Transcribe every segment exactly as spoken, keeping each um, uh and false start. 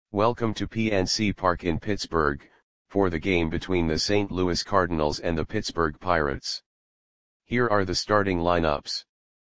Welcome to P N C Park in Pittsburgh, for the game between the Saint Louis Cardinals and the Pittsburgh Pirates. Here are the starting lineups.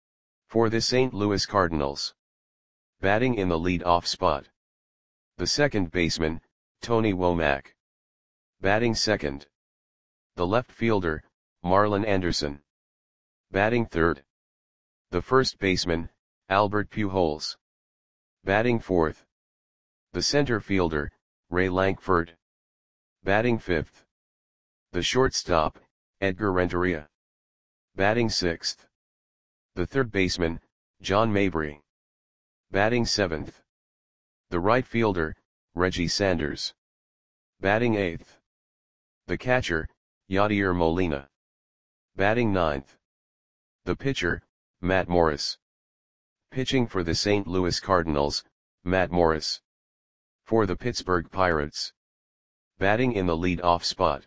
For the Saint Louis Cardinals. Batting in the lead-off spot. The second baseman, Tony Womack. Batting second. The left fielder, Marlon Anderson. Batting third. The first baseman, Albert Pujols. Batting fourth. The center fielder, Ray Lankford. Batting fifth. The shortstop, Edgar Renteria. Batting sixth. The third baseman, John Mabry. Batting seventh. The right fielder, Reggie Sanders. Batting eighth. The catcher, Yadier Molina. Batting ninth. The pitcher, Matt Morris. Pitching for the Saint Louis Cardinals, Matt Morris. For the Pittsburgh Pirates. Batting in the lead-off spot.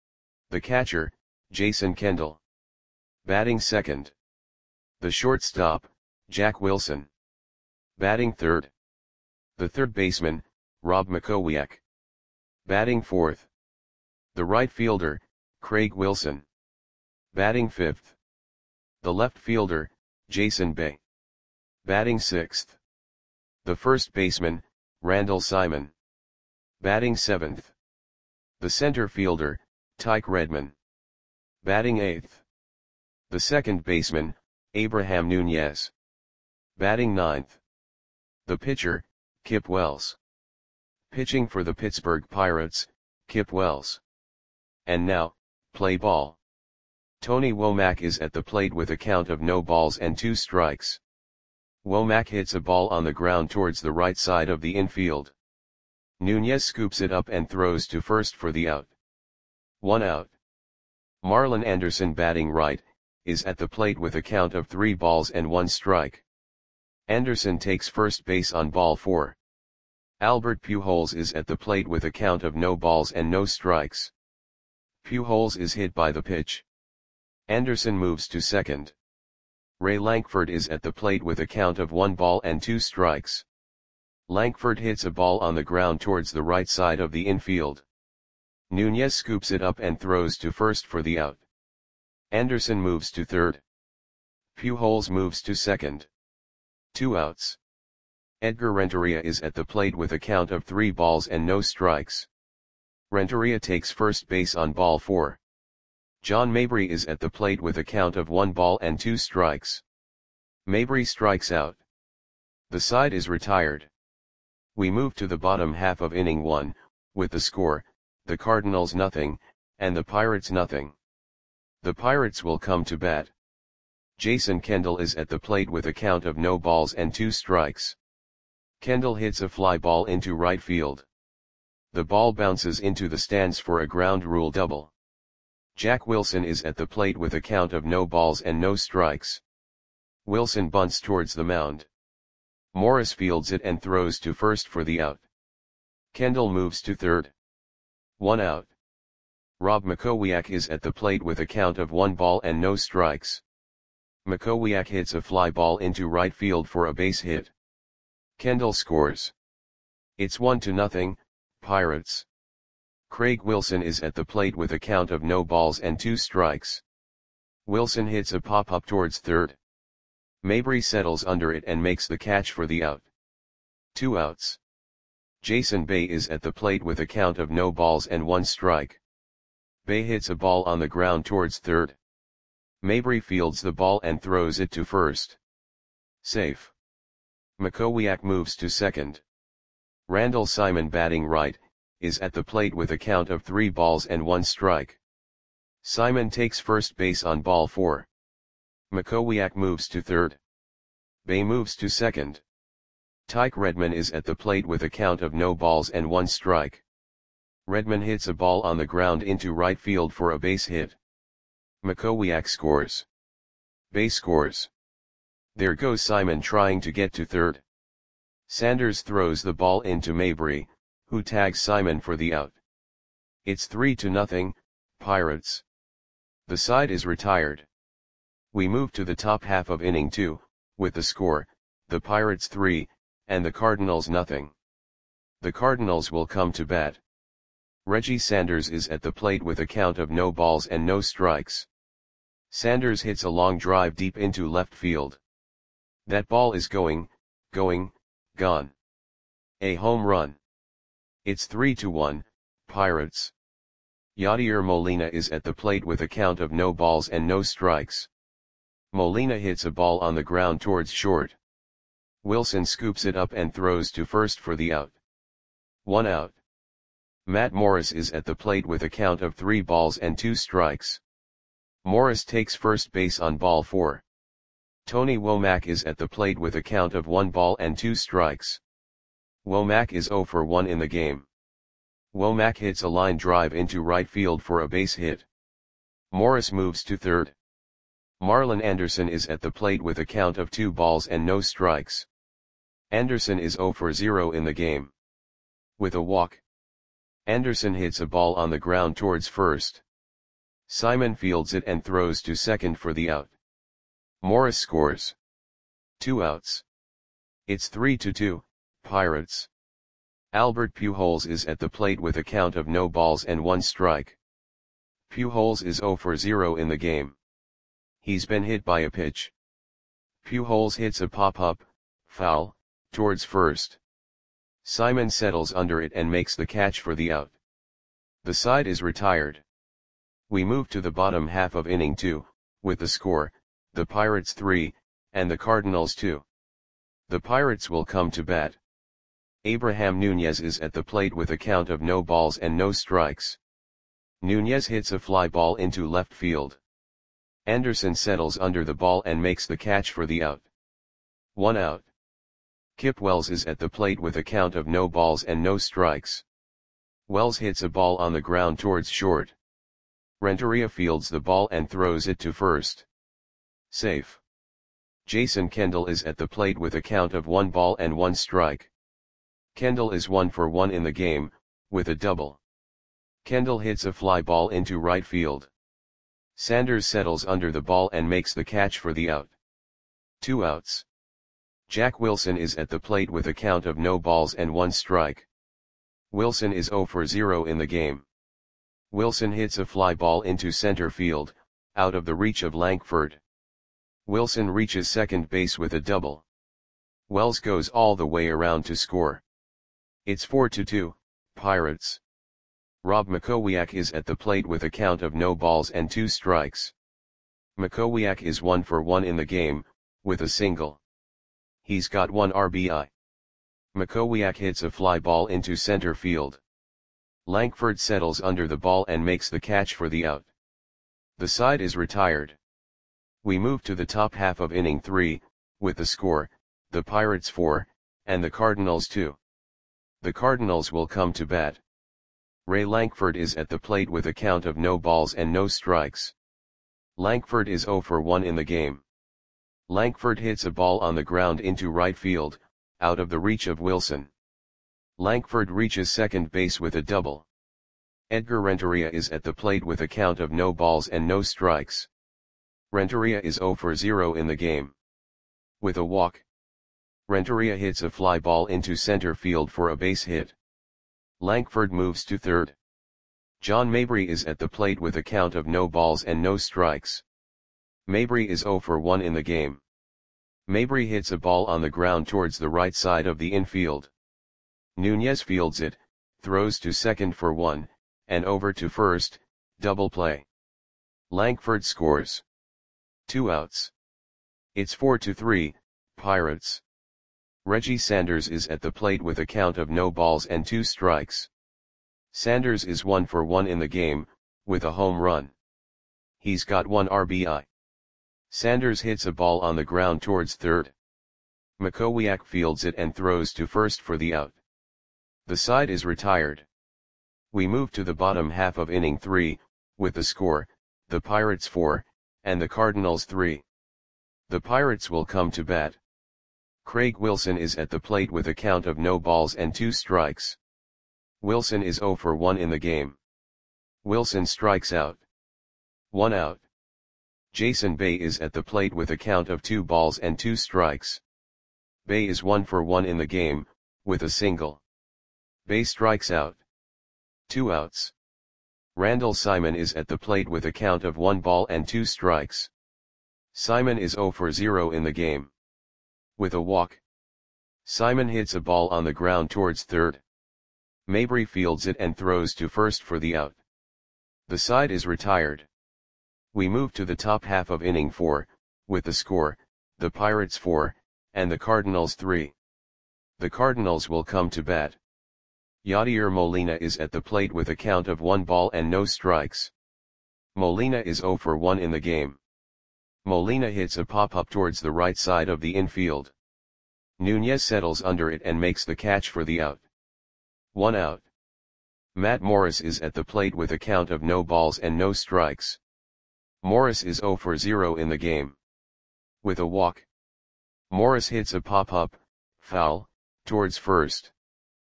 The catcher, Jason Kendall. Batting second. The shortstop, Jack Wilson. Batting third. The third baseman, Rob Makowiak. Batting fourth. The right fielder, Craig Wilson. Batting fifth. The left fielder, Jason Bay. Batting sixth. The first baseman, Randall Simon. Batting seventh. The center fielder, Tyke Redman. Batting eighth. The second baseman, Abraham Nunez. Batting ninth. The pitcher, Kip Wells. Pitching for the Pittsburgh Pirates, Kip Wells. And now, play ball. Tony Womack is at the plate with a count of no balls and two strikes. Womack hits a ball on the ground towards the right side of the infield. Nunez scoops it up and throws to first for the out. One out. Marlon Anderson, batting right, is at the plate with a count of three balls and one strike. Anderson takes first base on ball four. Albert Pujols is at the plate with a count of no balls and no strikes. Pujols is hit by the pitch. Anderson moves to second. Ray Lankford is at the plate with a count of one ball and two strikes. Lankford hits a ball on the ground towards the right side of the infield. Nunez scoops it up and throws to first for the out. Anderson moves to third. Pujols moves to second. Two outs. Edgar Renteria is at the plate with a count of three balls and no strikes. Renteria takes first base on ball four. John Mabry is at the plate with a count of one ball and two strikes. Mabry strikes out. The side is retired. We move to the bottom half of inning one, with the score, the Cardinals nothing, and the Pirates nothing. The Pirates will come to bat. Jason Kendall is at the plate with a count of no balls and two strikes. Kendall hits a fly ball into right field. The ball bounces into the stands for a ground rule double. Jack Wilson is at the plate with a count of no balls and no strikes. Wilson bunts towards the mound. Morris fields it and throws to first for the out. Kendall moves to third. One out. Rob Makowiak is at the plate with a count of one ball and no strikes. Makowiak hits a fly ball into right field for a base hit. Kendall scores. It's one to nothing, Pirates. Craig Wilson is at the plate with a count of no balls and two strikes. Wilson hits a pop-up towards third. Mabry settles under it and makes the catch for the out. Two outs. Jason Bay is at the plate with a count of no balls and one strike. Bay hits a ball on the ground towards third. Mabry fields the ball and throws it to first. Safe. Makowiak moves to second. Randall Simon, batting right, is at the plate with a count of three balls and one strike. Simon takes first base on ball four. Makowiak moves to third. Bay moves to second. Tyke Redman is at the plate with a count of no balls and one strike. Redman hits a ball on the ground into right field for a base hit. Makowiak scores. Bay scores. There goes Simon trying to get to third. Sanders throws the ball into Mabry, who tags Simon for the out. It's three to nothing, Pirates. The side is retired. We move to the top half of inning two, with the score, the Pirates three, and the Cardinals nothing. The Cardinals will come to bat. Reggie Sanders is at the plate with a count of no balls and no strikes. Sanders hits a long drive deep into left field. That ball is going, going, gone. A home run. It's three to one, Pirates. Yadier Molina is at the plate with a count of no balls and no strikes. Molina hits a ball on the ground towards short. Wilson scoops it up and throws to first for the out. One out. Matt Morris is at the plate with a count of three balls and two strikes. Morris takes first base on ball four. Tony Womack is at the plate with a count of one ball and two strikes. Womack is zero for one in the game. Womack hits a line drive into right field for a base hit. Morris moves to third. Marlon Anderson is at the plate with a count of two balls and no strikes. Anderson is zero for zero in the game. With a walk, Anderson hits a ball on the ground towards first. Simon fields it and throws to second for the out. Morris scores. Two outs. It's three to two, Pirates. Albert Pujols is at the plate with a count of no balls and one strike. Pujols is zero for zero in the game. He's been hit by a pitch. Pujols hits a pop-up, foul, towards first. Simon settles under it and makes the catch for the out. The side is retired. We move to the bottom half of inning two, with the score, the Pirates three, and the Cardinals two. The Pirates will come to bat. Abraham Nunez is at the plate with a count of no balls and no strikes. Nunez hits a fly ball into left field. Anderson settles under the ball and makes the catch for the out. One out. Kip Wells is at the plate with a count of no balls and no strikes. Wells hits a ball on the ground towards short. Renteria fields the ball and throws it to first. Safe. Jason Kendall is at the plate with a count of one ball and one strike. Kendall is one for one in the game, with a double. Kendall hits a fly ball into right field. Sanders settles under the ball and makes the catch for the out. Two outs. Jack Wilson is at the plate with a count of no balls and one strike. Wilson is zero for zero in the game. Wilson hits a fly ball into center field, out of the reach of Lankford. Wilson reaches second base with a double. Wells goes all the way around to score. It's four to two, Pirates. Rob Makowiak is at the plate with a count of no balls and two strikes. Makowiak is one for one in the game, with a single. He's got one R B I. Makowiak hits a fly ball into center field. Lankford settles under the ball and makes the catch for the out. The side is retired. We move to the top half of inning three, with the score, the Pirates four, and the Cardinals two. The Cardinals will come to bat. Ray Lankford is at the plate with a count of no balls and no strikes. Lankford is zero for one in the game. Lankford hits a ball on the ground into right field, out of the reach of Wilson. Lankford reaches second base with a double. Edgar Renteria is at the plate with a count of no balls and no strikes. Renteria is zero for zero in the game. With a walk, Renteria hits a fly ball into center field for a base hit. Lankford moves to third. John Mabry is at the plate with a count of no balls and no strikes. Mabry is zero for one in the game. Mabry hits a ball on the ground towards the right side of the infield. Nunez fields it, throws to second for one, and over to first, double play. Lankford scores. Two outs. It's four to three, Pirates. Reggie Sanders is at the plate with a count of no balls and two strikes. Sanders is one for one in the game, with a home run. He's got one R B I. Sanders hits a ball on the ground towards third. Makowiak fields it and throws to first for the out. The side is retired. We move to the bottom half of inning three, with the score, the Pirates four, and the Cardinals three. The Pirates will come to bat. Craig Wilson is at the plate with a count of no balls and two strikes. Wilson is zero for one in the game. Wilson strikes out. One out. Jason Bay is at the plate with a count of two balls and two strikes. Bay is one for one in the game, with a single. Bae strikes out. Two outs. Randall Simon is at the plate with a count of one ball and two strikes. Simon is zero for zero in the game. With a walk. Simon hits a ball on the ground towards third. Mabry fields it and throws to first for the out. The side is retired. We move to the top half of inning four, with the score, the Pirates four, and the Cardinals three. The Cardinals will come to bat. Yadier Molina is at the plate with a count of one ball and no strikes. Molina is zero for one in the game. Molina hits a pop-up towards the right side of the infield. Nunez settles under it and makes the catch for the out. One out. Matt Morris is at the plate with a count of no balls and no strikes. Morris is zero for zero in the game. With a walk. Morris hits a pop-up, foul, towards first.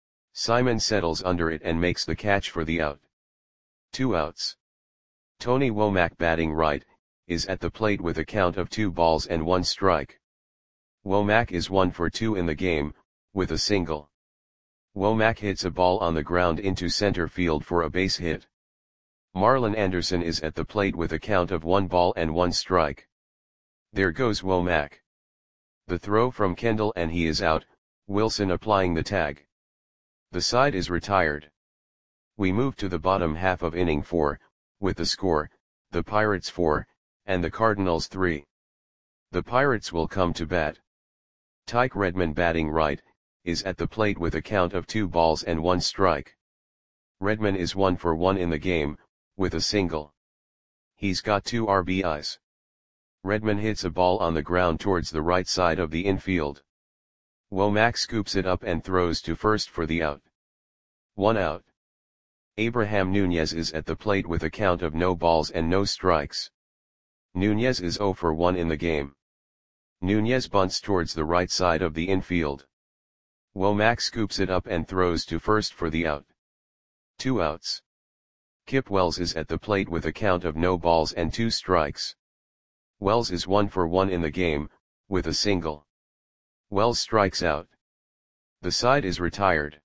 Simon settles under it and makes the catch for the out. Two outs. Tony Womack batting right, is at the plate with a count of two balls and one strike. Womack is one for two in the game, with a single. Womack hits a ball on the ground into center field for a base hit. Marlon Anderson is at the plate with a count of one ball and one strike. There goes Womack. The throw from Kendall and he is out, Wilson applying the tag. The side is retired. We move to the bottom half of inning four, with the score, the Pirates four, and the Cardinals three. The Pirates will come to bat. Tyke Redman batting right, is at the plate with a count of two balls and one strike. Redman is one for one in the game, with a single. He's got two R B Is. Redman hits a ball on the ground towards the right side of the infield. Womack scoops it up and throws to first for the out. One out. Abraham Nunez is at the plate with a count of no balls and no strikes. Nunez is zero for one in the game. Nunez bunts towards the right side of the infield. Womack scoops it up and throws to first for the out. Two outs. Kip Wells is at the plate with a count of no balls and two strikes. Wells is one for one in the game, with a single. Wells strikes out. The side is retired.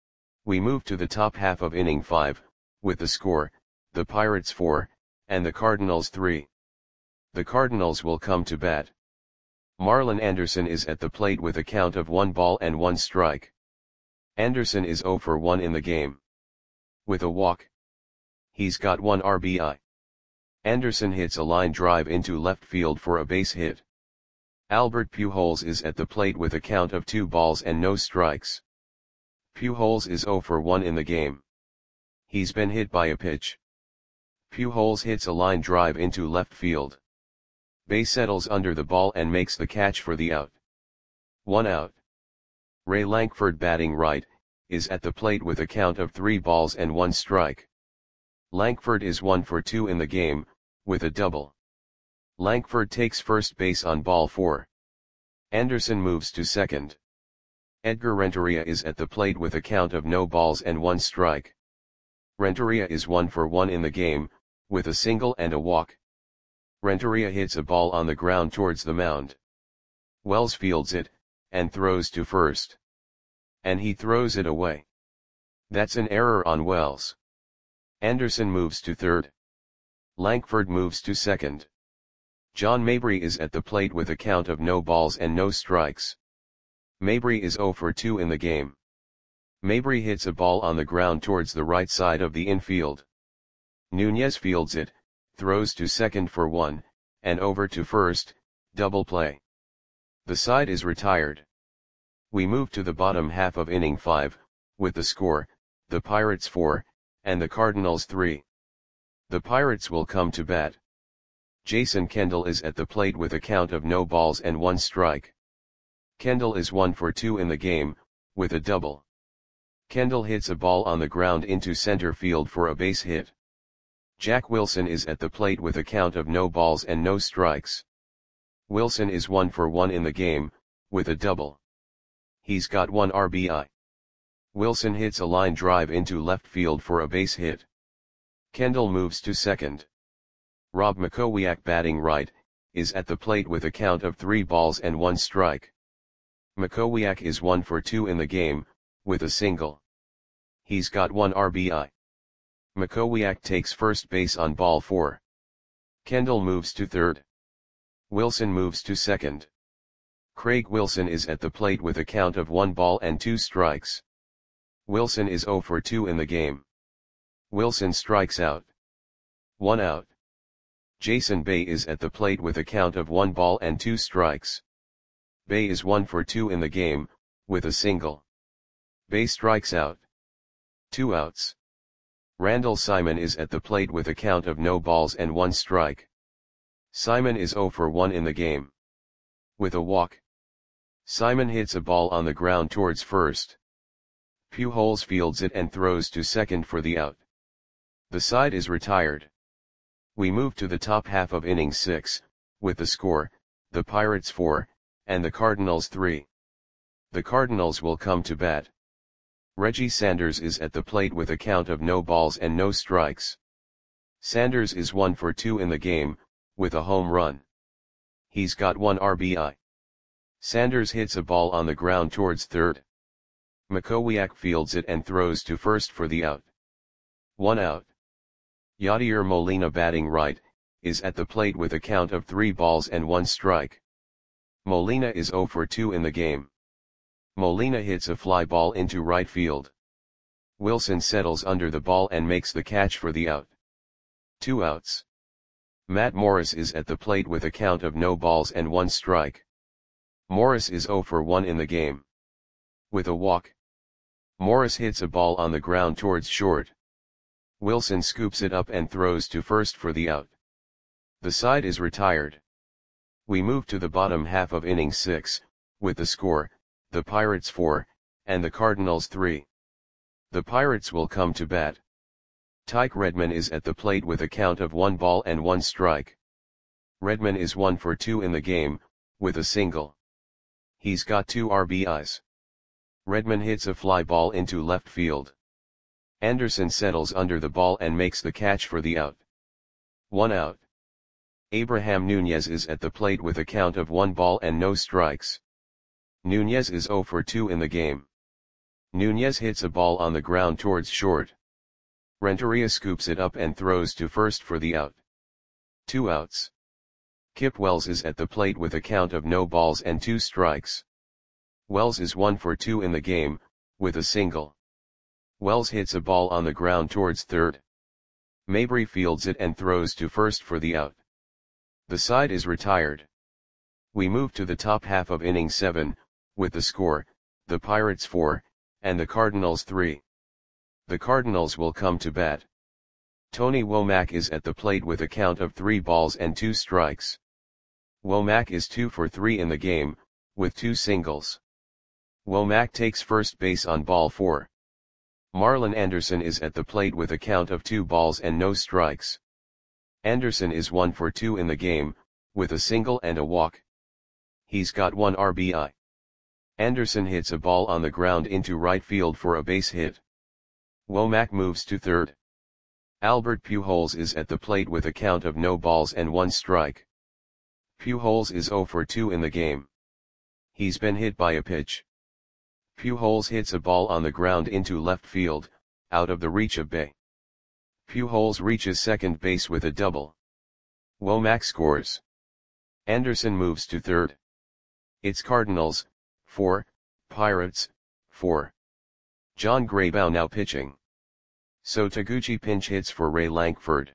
We move to the top half of inning five, with the score, the Pirates four, and the Cardinals three. The Cardinals will come to bat. Marlon Anderson is at the plate with a count of one ball and one strike. Anderson is zero for one in the game. With a walk. He's got one R B I. Anderson hits a line drive into left field for a base hit. Albert Pujols is at the plate with a count of two balls and no strikes. Pujols is zero for one in the game. He's been hit by a pitch. Pujols hits a line drive into left field. Bae settles under the ball and makes the catch for the out. One out. Ray Lankford batting right, is at the plate with a count of three balls and one strike. Lankford is one for two in the game, with a double. Lankford takes first base on ball four. Anderson moves to second. Edgar Renteria is at the plate with a count of no balls and one strike. Renteria is one for one in the game, with a single and a walk. Renteria hits a ball on the ground towards the mound. Wells fields it, and throws to first. And he throws it away. That's an error on Wells. Anderson moves to third. Lankford moves to second. John Mabry is at the plate with a count of no balls and no strikes. Mabry is zero for two in the game. Mabry hits a ball on the ground towards the right side of the infield. Nunez fields it, throws to second for one, and over to first, double play. The side is retired. We move to the bottom half of inning five, with the score, the Pirates four, and the Cardinals three. The Pirates will come to bat. Jason Kendall is at the plate with a count of no balls and one strike. Kendall is one for two in the game, with a double. Kendall hits a ball on the ground into center field for a base hit. Jack Wilson is at the plate with a count of no balls and no strikes. Wilson is one for one in the game, with a double. He's got one R B I. Wilson hits a line drive into left field for a base hit. Kendall moves to second. Rob Makowiak batting right, is at the plate with a count of three balls and one strike. Makowiak is one for two in the game, with a single. He's got one R B I. Makowiak takes first base on ball four. Kendall moves to third. Wilson moves to second. Craig Wilson is at the plate with a count of one ball and two strikes. Wilson is zero for two in the game. Wilson strikes out. One out. Jason Bay is at the plate with a count of one ball and two strikes. Bay is one for two in the game, with a single. Bay strikes out. Two outs. Randall Simon is at the plate with a count of no balls and one strike. Simon is zero for one in the game. With a walk. Simon hits a ball on the ground towards first. Pujols fields it and throws to second for the out. The side is retired. We move to the top half of inning six, with the score, the Pirates four, and the Cardinals three. The Cardinals will come to bat. Reggie Sanders is at the plate with a count of no balls and no strikes. Sanders is one for two in the game, with a home run. He's got one R B I. Sanders hits a ball on the ground towards third. Makowiak fields it and throws to first for the out. One out. Yadier Molina, batting right, is at the plate with a count of three balls and one strike. Molina is zero for two in the game. Molina hits a fly ball into right field. Wilson settles under the ball and makes the catch for the out. Two outs. Matt Morris is at the plate with a count of no balls and one strike. Morris is zero for one in the game. With a walk. Morris hits a ball on the ground towards short. Wilson scoops it up and throws to first for the out. The side is retired. We move to the bottom half of inning six, with the score, the Pirates four, and the Cardinals three. The Pirates will come to bat. Tyke Redman is at the plate with a count of one ball and one strike. Redman is one for two in the game, with a single. He's got two R B Is. Redman hits a fly ball into left field. Anderson settles under the ball and makes the catch for the out. One out. Abraham Nunez is at the plate with a count of one ball and no strikes. Nunez is zero for two in the game. Nunez hits a ball on the ground towards short. Renteria scoops it up and throws to first for the out. Two outs. Kip Wells is at the plate with a count of no balls and two strikes. Wells is one for two in the game, with a single. Wells hits a ball on the ground towards third. Mabry fields it and throws to first for the out. The side is retired. We move to the top half of inning seven, with the score, the Pirates four, and the Cardinals three. The Cardinals will come to bat. Tony Womack is at the plate with a count of three balls and two strikes. Womack is two for three in the game, with two singles. Womack takes first base on ball four. Marlon Anderson is at the plate with a count of two balls and no strikes. Anderson is one for two in the game, with a single and a walk. He's got one R B I. Anderson hits a ball on the ground into right field for a base hit. Womack moves to third. Albert Pujols is at the plate with a count of no balls and one strike. Pujols is zero for two in the game. He's been hit by a pitch. Pujols hits a ball on the ground into left field, out of the reach of Bay. Pujols reaches second base with a double. Womack scores. Anderson moves to third. It's Cardinals, four, Pirates, four. John Graybow now pitching. So Taguchi pinch hits for Ray Lankford.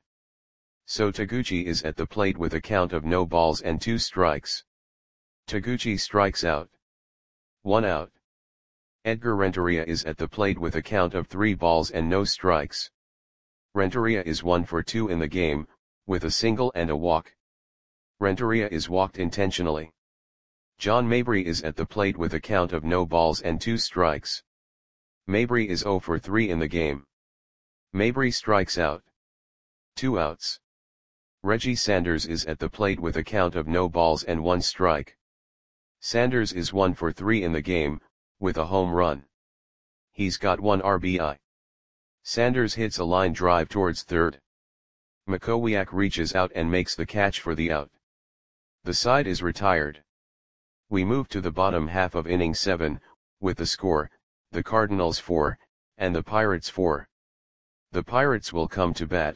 So Taguchi is at the plate with a count of no balls and two strikes. Taguchi strikes out. One out. Edgar Renteria is at the plate with a count of three balls and no strikes. Renteria is one for two in the game, with a single and a walk. Renteria is walked intentionally. John Mabry is at the plate with a count of no balls and two strikes. Mabry is zero for three in the game. Mabry strikes out. Two outs. Reggie Sanders is at the plate with a count of no balls and one strike. Sanders is one for three in the game, with a home run. He's got one R B I. Sanders hits a line drive towards third. Makowiak reaches out and makes the catch for the out. The side is retired. We move to the bottom half of inning seven, with the score, the Cardinals four, and the Pirates four. The Pirates will come to bat.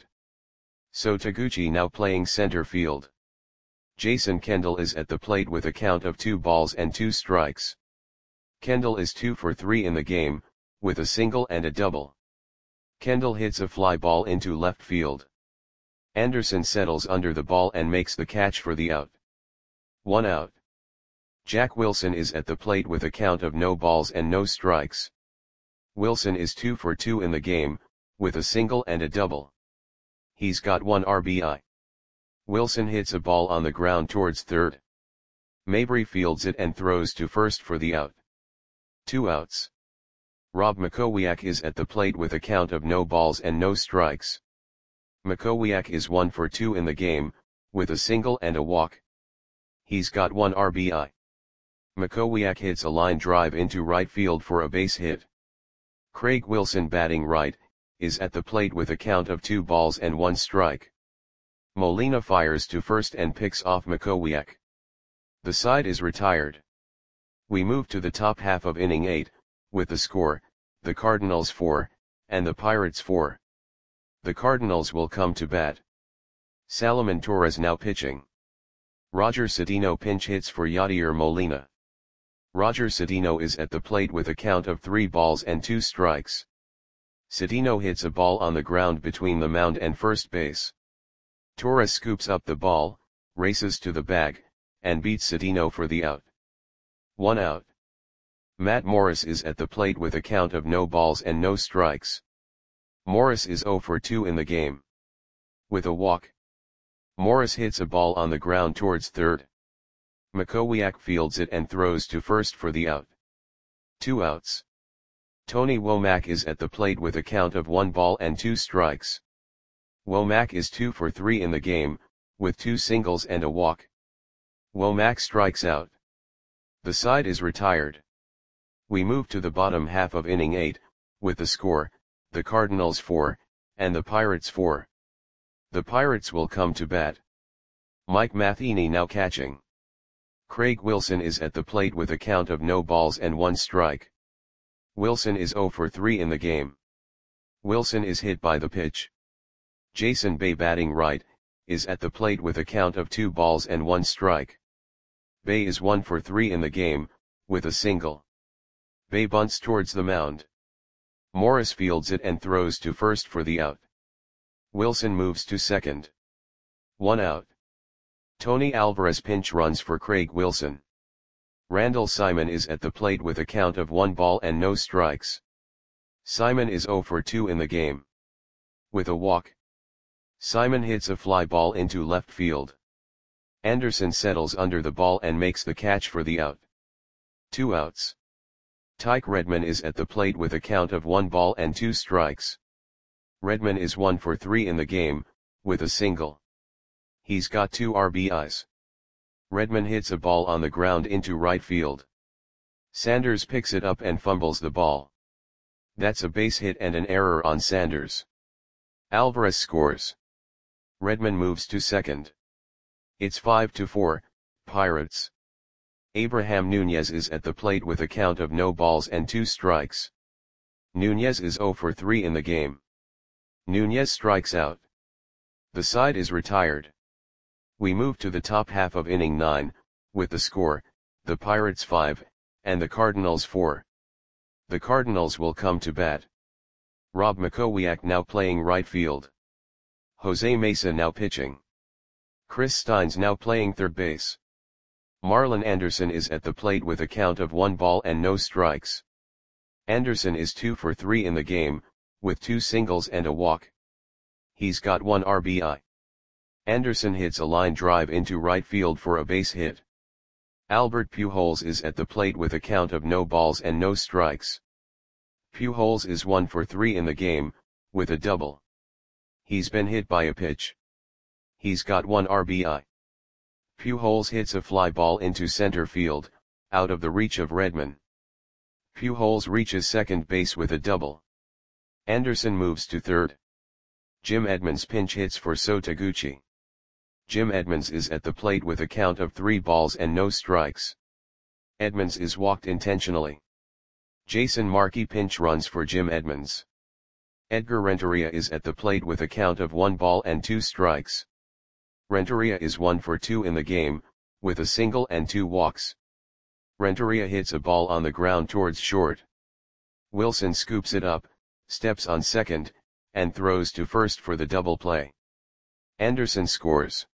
So Taguchi now playing center field. Jason Kendall is at the plate with a count of two balls and two strikes. Kendall is two for three in the game, with a single and a double. Kendall hits a fly ball into left field. Anderson settles under the ball and makes the catch for the out. One out. Jack Wilson is at the plate with a count of no balls and no strikes. Wilson is two for two in the game, with a single and a double. He's got one R B I. Wilson hits a ball on the ground towards third. Mabry fields it and throws to first for the out. Two outs. Rob Makowiak is at the plate with a count of no balls and no strikes. Makowiak is one for two in the game, with a single and a walk. He's got one R B I. Makowiak hits a line drive into right field for a base hit. Craig Wilson, batting right, is at the plate with a count of two balls and one strike. Molina fires to first and picks off Makowiak. The side is retired. We move to the top half of inning eight, with the score, the Cardinals four, and the Pirates four. The Cardinals will come to bat. Salomon Torres now pitching. Roger Cedeno pinch hits for Yadier Molina. Roger Cedeno is at the plate with a count of three balls and two strikes. Cedeno hits a ball on the ground between the mound and first base. Torres scoops up the ball, races to the bag, and beats Cedeno for the out. One out. Matt Morris is at the plate with a count of no balls and no strikes. Morris is zero for two in the game. With a walk. Morris hits a ball on the ground towards third. Makowiak fields it and throws to first for the out. Two outs. Tony Womack is at the plate with a count of one ball and two strikes. Womack is two for three in the game, with two singles and a walk. Womack strikes out. The side is retired. We move to the bottom half of inning eight, with the score, the Cardinals four, and the Pirates four. The Pirates will come to bat. Mike Matheny now catching. Craig Wilson is at the plate with a count of no balls and one strike. Wilson is zero for three in the game. Wilson is hit by the pitch. Jason Bay, batting right, is at the plate with a count of two balls and one strike. Bay is one for three in the game, with a single. Bay bunts towards the mound. Morris fields it and throws to first for the out. Wilson moves to second. One out. Tony Alvarez pinch runs for Craig Wilson. Randall Simon is at the plate with a count of one ball and no strikes. Simon is zero for two in the game. With a walk. Simon hits a fly ball into left field. Anderson settles under the ball and makes the catch for the out. Two outs. Tyke Redman is at the plate with a count of one ball and two strikes. Redman is one for three in the game, with a single. He's got two R B Is. Redman hits a ball on the ground into right field. Sanders picks it up and fumbles the ball. That's a base hit and an error on Sanders. Alvarez scores. Redman moves to second. It's five to four, Pirates. Abraham Nunez is at the plate with a count of no balls and two strikes. Nunez is zero for three in the game. Nunez strikes out. The side is retired. We move to the top half of inning nine, with the score, the Pirates five, and the Cardinals four. The Cardinals will come to bat. Rob Makowiak now playing right field. Jose Mesa now pitching. Chris Steins now playing third base. Marlon Anderson is at the plate with a count of one ball and no strikes. Anderson is two for three in the game, with two singles and a walk. He's got one R B I. Anderson hits a line drive into right field for a base hit. Albert Pujols is at the plate with a count of no balls and no strikes. Pujols is one for three in the game, with a double. He's been hit by a pitch. He's got one R B I. Pujols hits a fly ball into center field, out of the reach of Redman. Pujols reaches second base with a double. Anderson moves to third. Jim Edmonds pinch hits for So Taguchi. Jim Edmonds is at the plate with a count of three balls and no strikes. Edmonds is walked intentionally. Jason Markey pinch runs for Jim Edmonds. Edgar Renteria is at the plate with a count of one ball and two strikes. Renteria is one for two in the game, with a single and two walks. Renteria hits a ball on the ground towards short. Wilson scoops it up, steps on second, and throws to first for the double play. Anderson scores.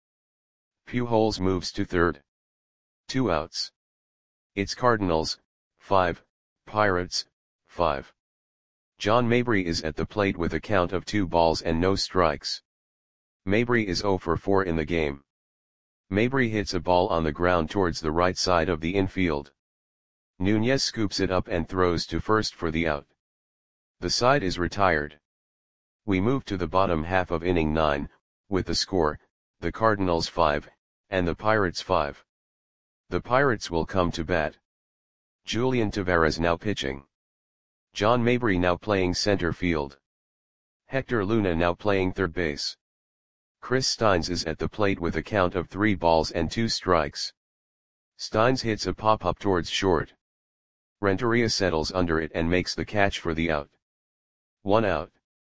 Pujols moves to third. Two outs. It's Cardinals, five, Pirates, five. John Mabry is at the plate with a count of two balls and no strikes. Mabry is zero for four in the game. Mabry hits a ball on the ground towards the right side of the infield. Nunez scoops it up and throws to first for the out. The side is retired. We move to the bottom half of inning nine, with the score, the Cardinals five, and the Pirates five. The Pirates will come to bat. Julian Taveras now pitching. John Mabry now playing center field. Hector Luna now playing third base. Chris Steins is at the plate with a count of three balls and two strikes. Steins hits a pop-up towards short. Renteria settles under it and makes the catch for the out. One out.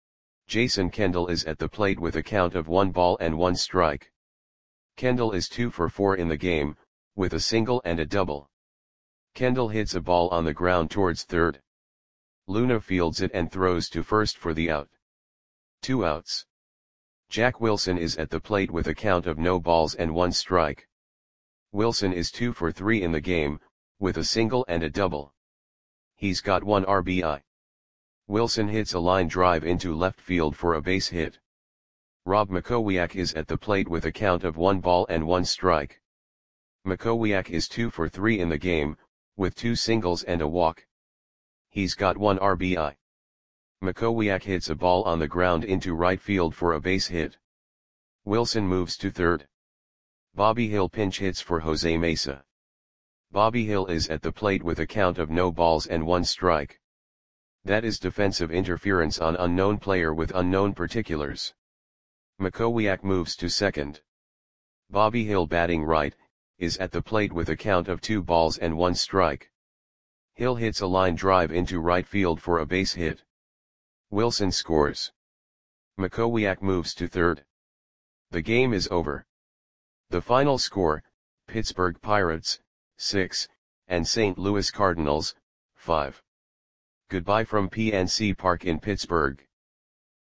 Jason Kendall is at the plate with a count of one ball and one strike. Kendall is two for four in the game, with a single and a double. Kendall hits a ball on the ground towards third. Luna fields it and throws to first for the out. Two outs. Jack Wilson is at the plate with a count of no balls and one strike. Wilson is two for three in the game, with a single and a double. He's got one R B I. Wilson hits a line drive into left field for a base hit. Rob Makowiak is at the plate with a count of one ball and one strike. Makowiak is two for three in the game, with two singles and a walk. He's got one R B I. Makowiak hits a ball on the ground into right field for a base hit. Wilson moves to third. Bobby Hill pinch hits for Jose Mesa. Bobby Hill is at the plate with a count of no balls and one strike. That is defensive interference on unknown player with unknown particulars. Makowiak moves to second. Bobby Hill batting right, is at the plate with a count of two balls and one strike. Hill hits a line drive into right field for a base hit. Wilson scores. Makowiak moves to third. The game is over. The final score, Pittsburgh Pirates, six, and Saint Louis Cardinals, five. Goodbye from P N C Park in Pittsburgh.